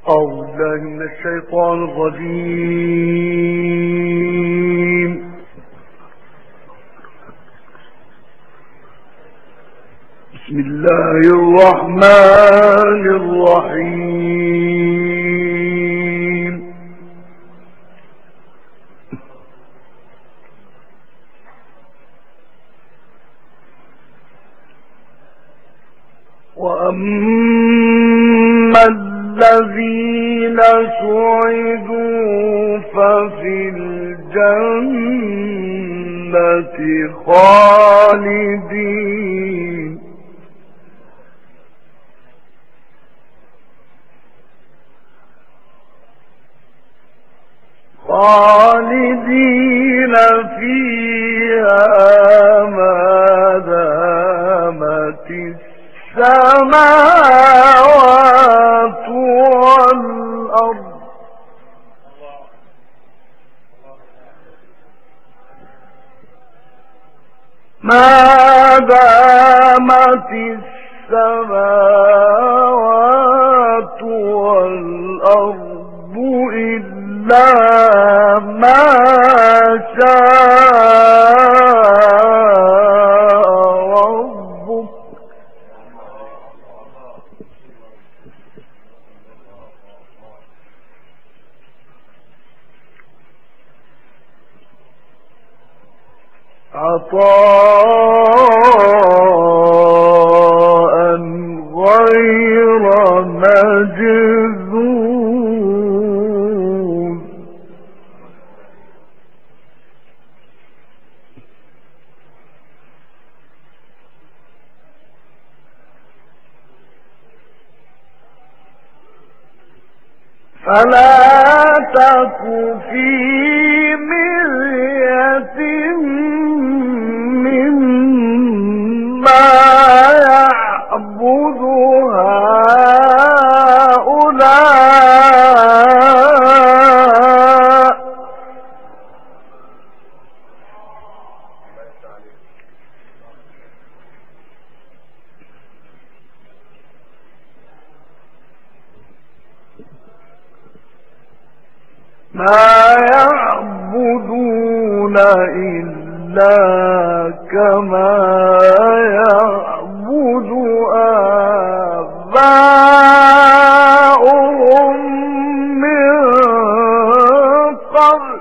أعوذ بالله من الشيطان الرجيم. بسم الله الرحمن الرحيم. وأما الذين سعدوا ففي الجنة خالدين فيها ما دامت السماوات والأرض ما دامت السماوات والأرض إلا ما شاء ربك عطاء غير مجذوذ. فلا تك في مرية مما يعبد هؤلاء ما يعبدون إلا كما يعبد آباؤهم من قبل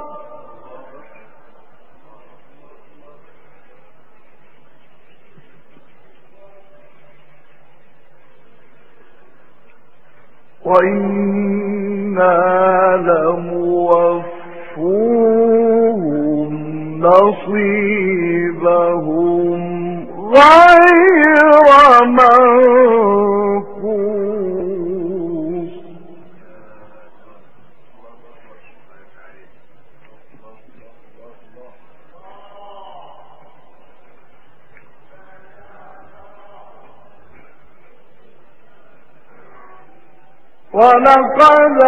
وإنا لموفوهم نصيبهم غير منقوص. ولقد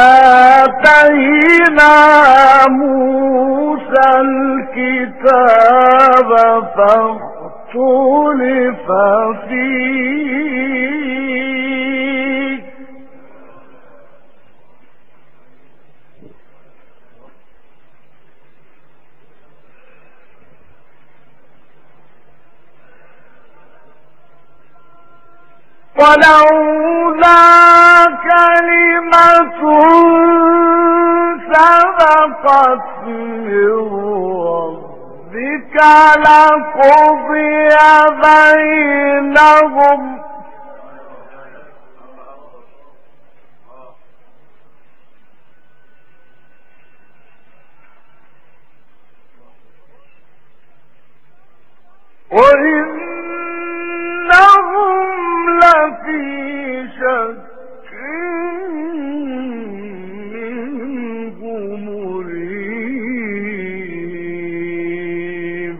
آتينا موسى الكتاب فاختلف فيه ولولا كلمة سبقت من ربك لقضي بينهم وإنهم لفي شك منه مريب.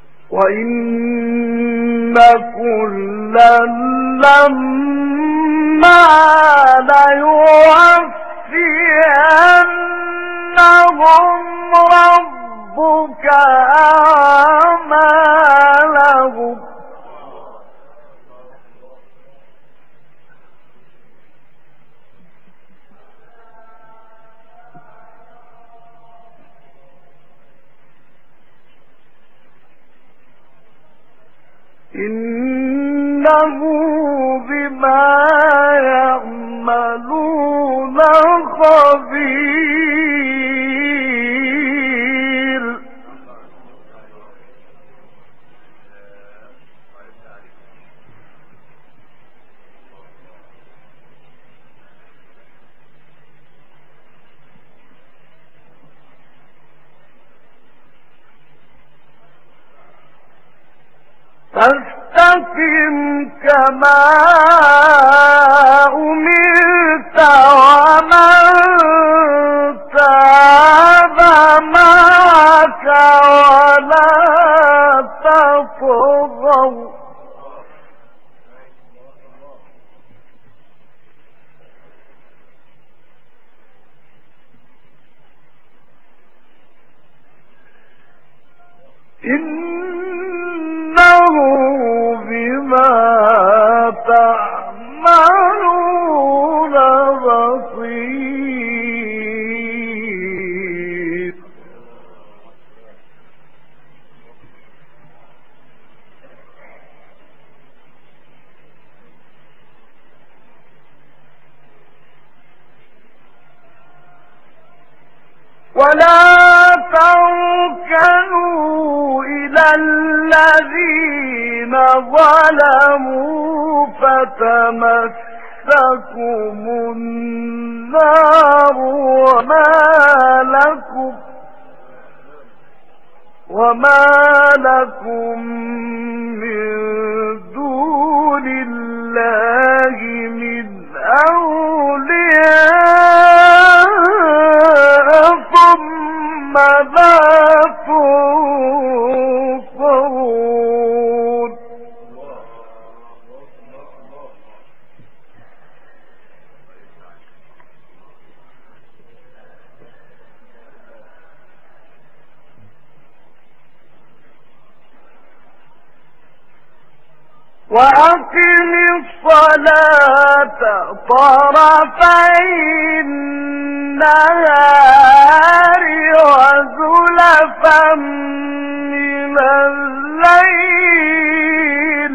وإن كلا لما ليوفينهم ربك أعمالهم إنه بما يعملون خبير فاستقم كما أمرت ومن تاب معك ولا تطغوا إنه بما تعملون بصير ولا تركنوا إلى الذين ظلموا فتمسكم النار وما لكم من دون الله من أولياء ثم لا تنصرون وأقم الصلاة طرفي النهار وزلفا من الليل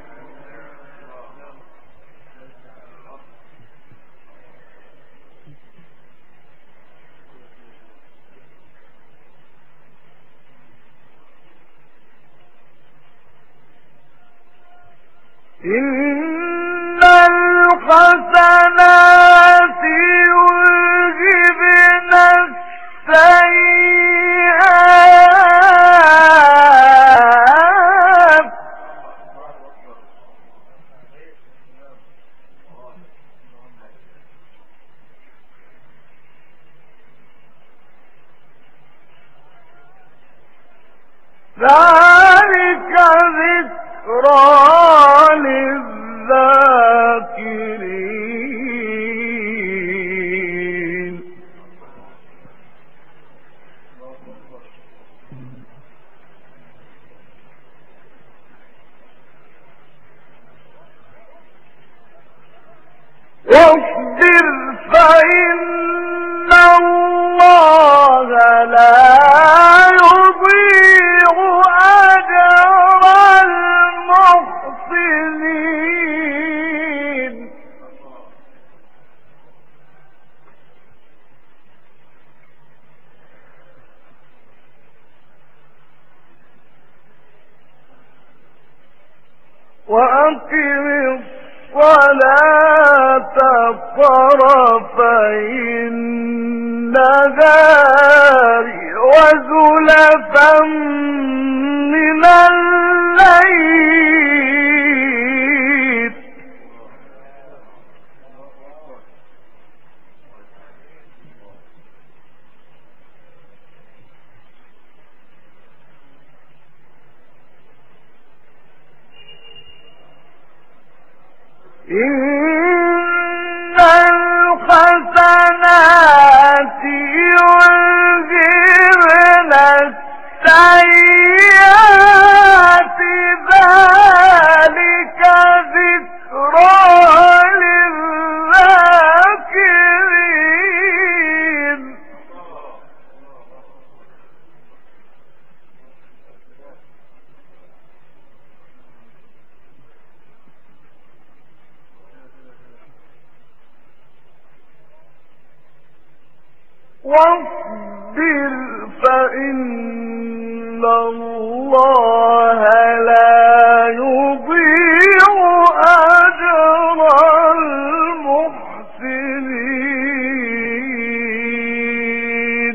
إن الحسنات يذهبن السيئات ذلك ذكرى للذاكرين واصبر فإن الله لا يضيع أجر المحسنين وأقم الصلاة طرفي النهار وزلفا من الليل إن الحسنات يذهبن السيئات ذلك ذكرى للذاكرين. واصبر فإن الله لا يضيع أجر المحسنين.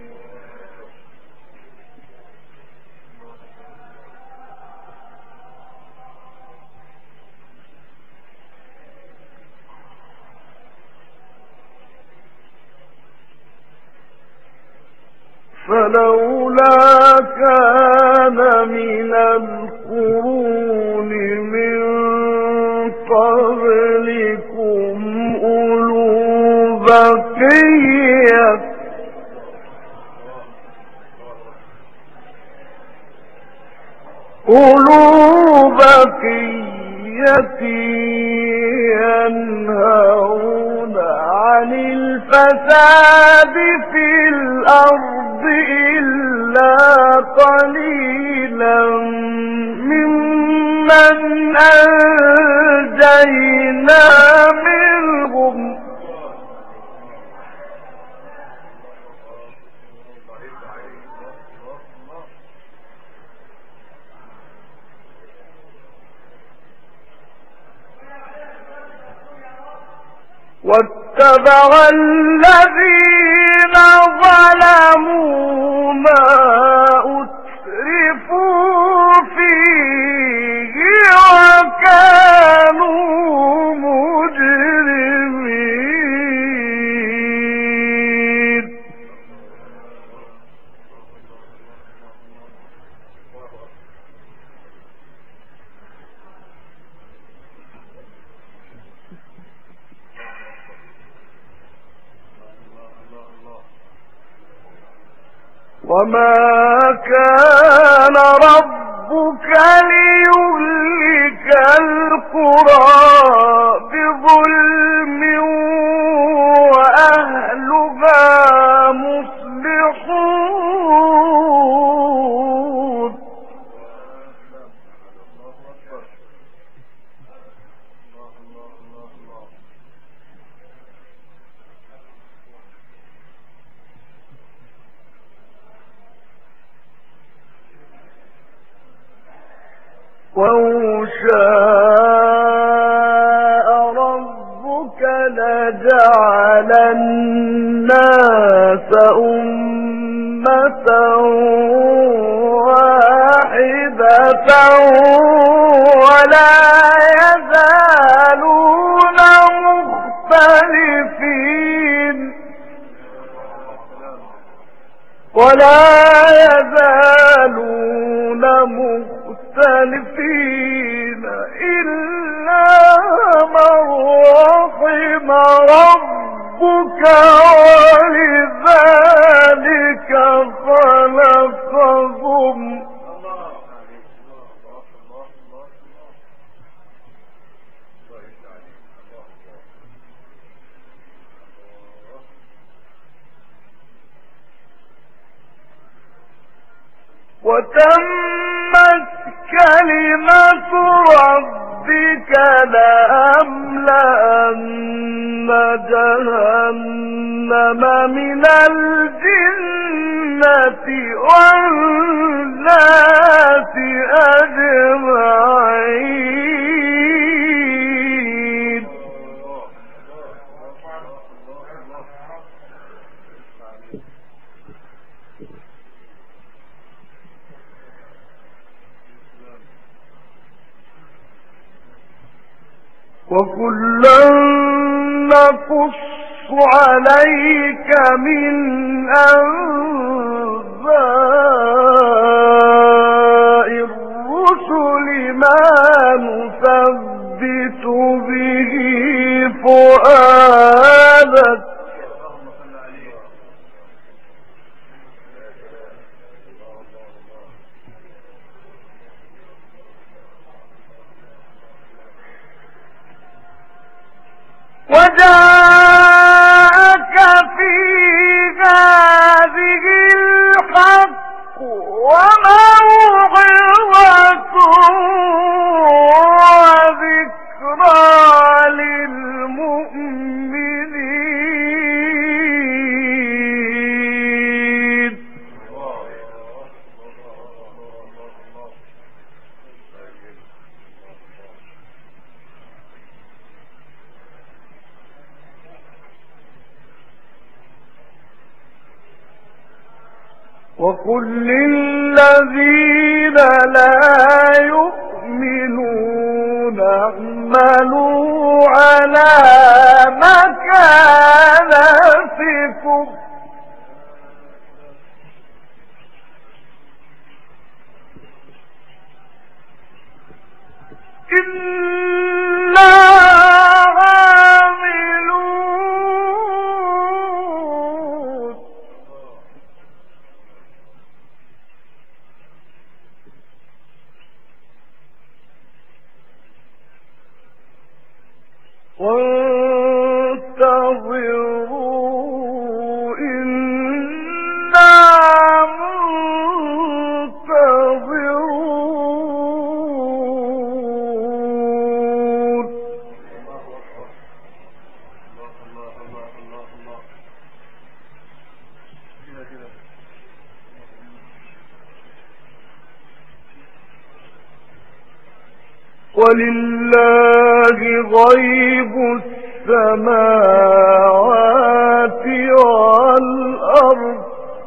فلولا كان من القرون من قبلكم أولو بقية ينهون عن الفساد في الأرض إلا قليلا ممن أنجينا منهم واتبع الذين ظلموا ما أترفوا فيه وكانوا مجرمين. وما كان ربك ليهلك القرى بظلم وأهلها مصلحون. ولو شاء ربك لجعل الناس أمة واحدة ولا يزالون مختلفين إلا من رحم ربك ولذلك خلقهم وتمت كلمة ربك لأملأن جهنم من الجنة والناس أجمعين. وكلا نقص عليك من أنباء الرسل ما نثبت به فؤادك جاءك في هذه الحق وموعظة وذكرى للمؤمنين. وقل للذين لا يؤمنون اعملوا على مكانتكم إنا عاملون. وانتظروا إنا منتظرون. ولله غيب السماوات والأرض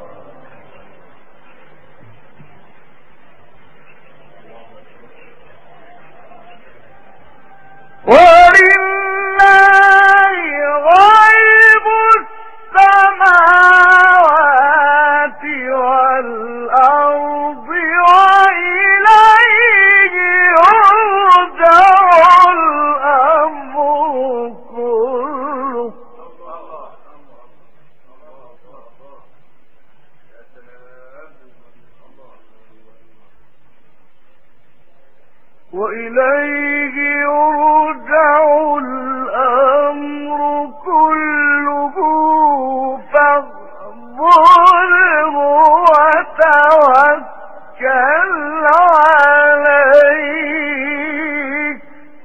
ولله غيب السماوات والأرض وإليه يرجع الأمر كله. وإليه يرجع الأمر كله فاعبده وتوكل عليه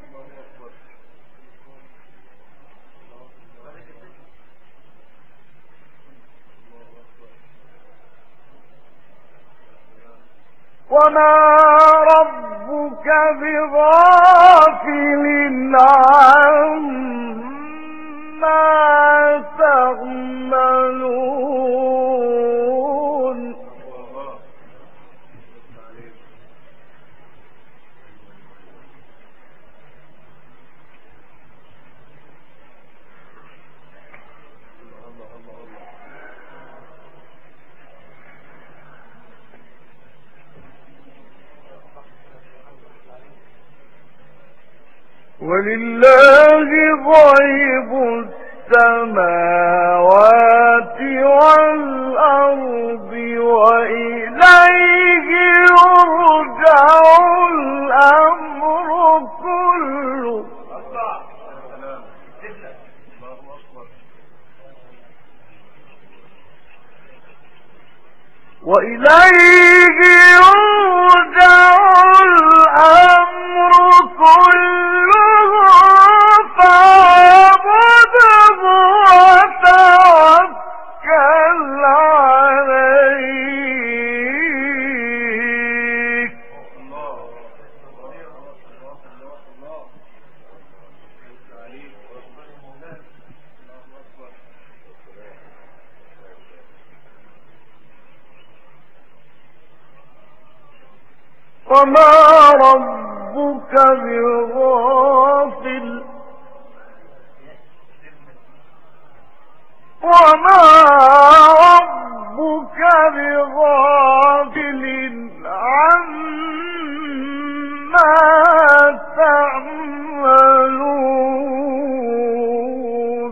وما ربك بغافل عما تعملون. ولله غيب السماوات والأرض وإليه يرجع الأمر كله. وإليه يرجع الأمر كله فاعبده وتوكل عليه. وما ربك بغافل عما تعملون.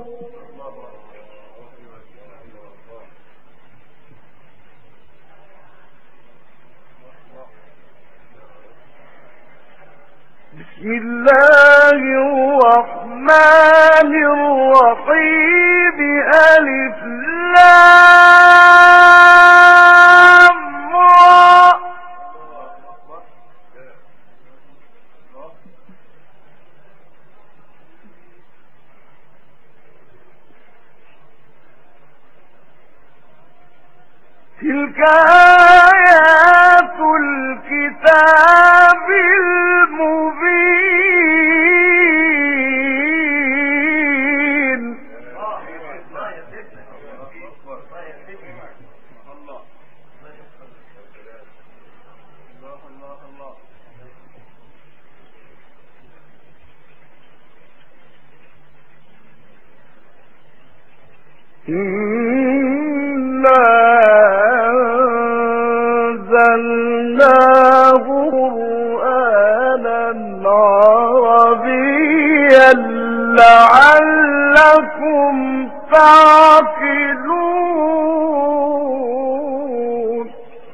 بسم الله الرحمن الرحمن الرحيم ألف لام را تلك آيات الكتاب المبين إنا أنزلناه قرآنا عربيا لعلكم تعقلون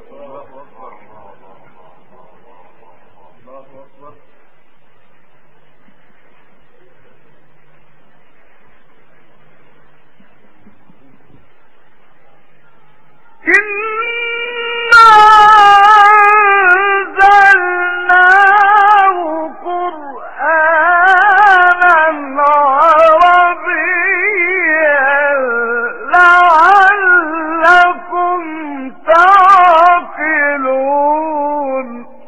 إنا أنزلناه قرآنا عربيا لعلكم تعقلون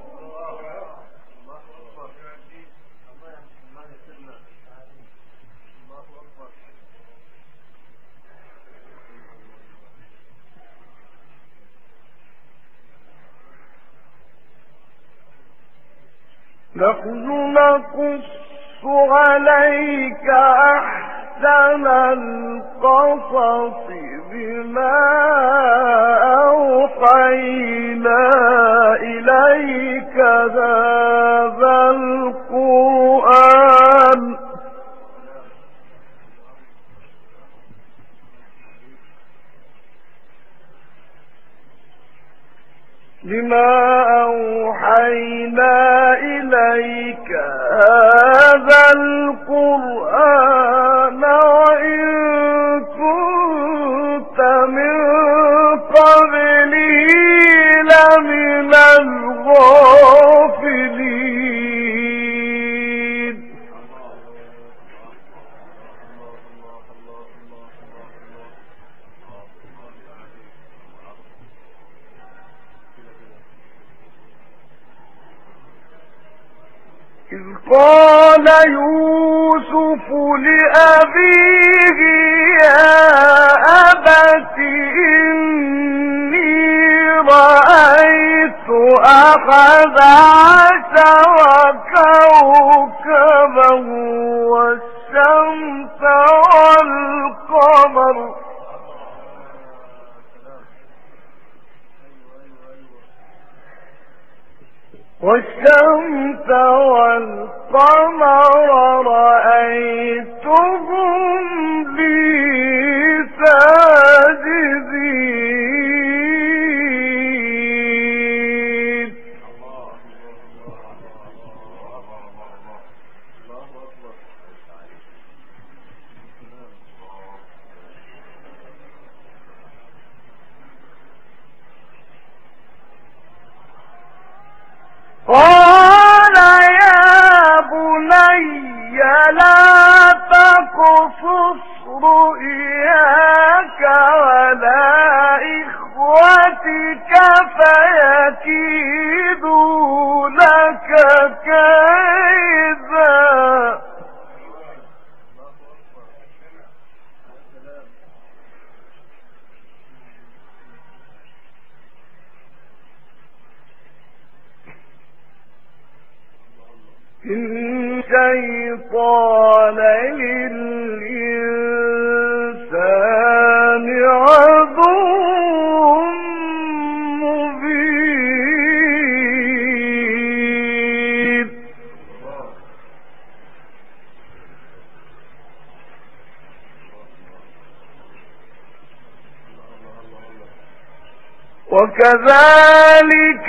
نحن نقص عليك أحسن القصص بما أوحينا إليك هذا القرآن إليك هذا القرآن وإن كنت من قبله لمن الغافلين إذ قال يوسف لأبيه يا أبت إني رأيت أحد عشر كوكبا والشمس والقمر رأيتهم لي ساجدين قال يا بني لا تقصص رؤياك على إخوتك فيكيدوا لك كيدا إن الشيطان للإنسان عدو مبين وكذلك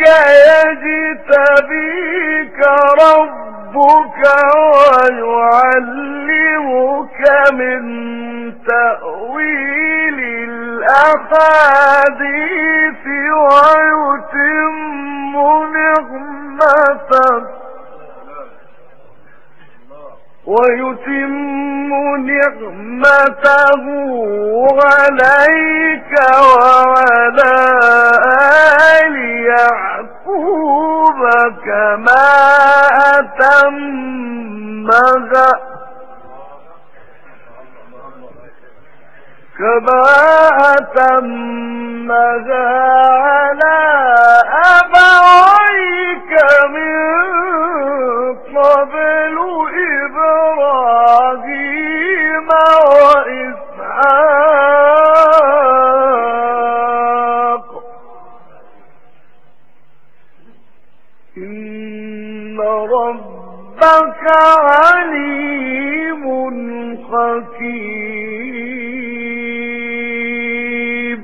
يجتبيك ربك ويعلمك من تأويل الأحاديث ويتم نعمته عليك وعلى آل يعقوب كما أتمها على أبويك من قبل إبراهيم وإسحاق إن ربك عليم حكيم.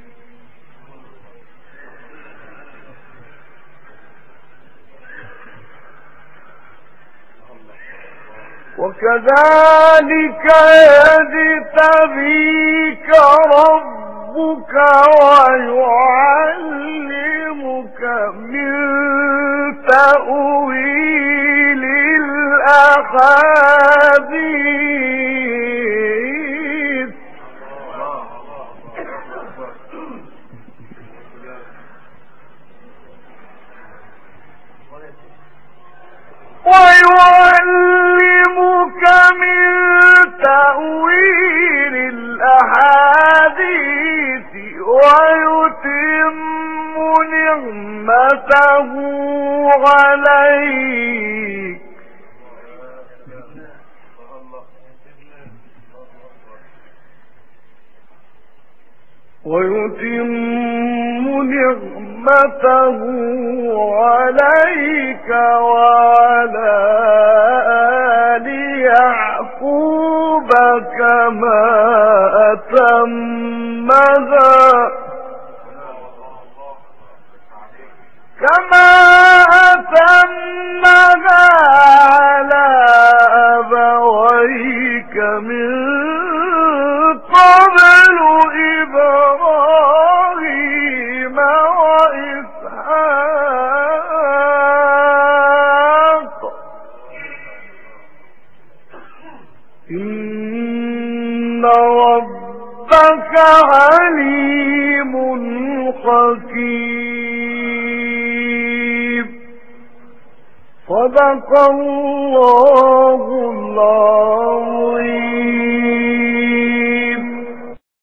وكذلك يجتبيك ربك ويعلمك من تأويل الأحاديث ويتم نعمته عليك وعلى آل يعقوب كما أتمها على أبويك من قبل إبراهيم وإسحاق إن ربك عليم حكيم. صدق الله